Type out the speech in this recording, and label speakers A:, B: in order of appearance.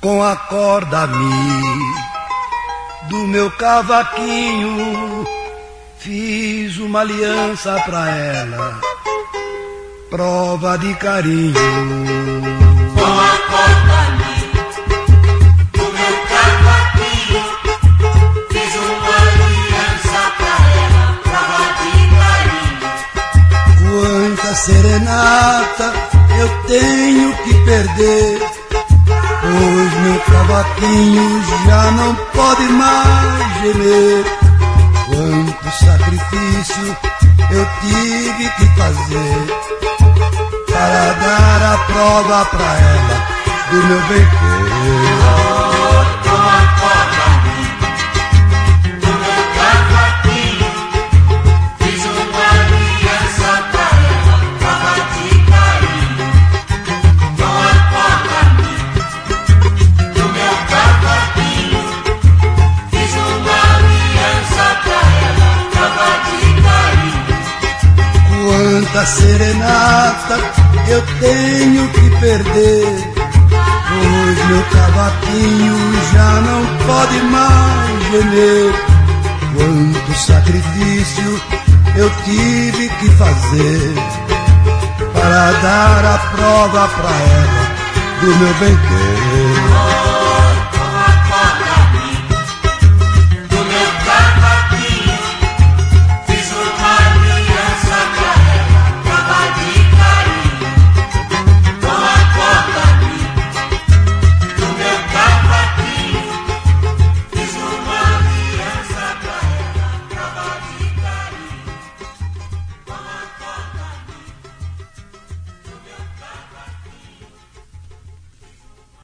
A: com a corda-me do meu cavaquinho, fiz uma aliança pra ela, prova de carinho.
B: Com a corda-me do meu cavaquinho, fiz uma aliança pra ela, prova de carinho.
A: Quanta serenata eu tenho que perder, pois meu cavaquinho já não pode mais gemer. Quanto sacrifício eu tive que fazer para dar a prova pra ela do meu bem-querer.
B: Com a corda-me do meu cavaquinho, fiz uma aliança pra ela, prova de carinho. Com a corda-me do meu cavaquinho, fiz uma aliança pra ela, prova de carinho.
A: Quanta serenata eu tenho que perder, pois meu cavaquinho já não pode mais gemer. Quanto sacrifício eu tive que fazer para dar a prova pra ela do meu bem-querer.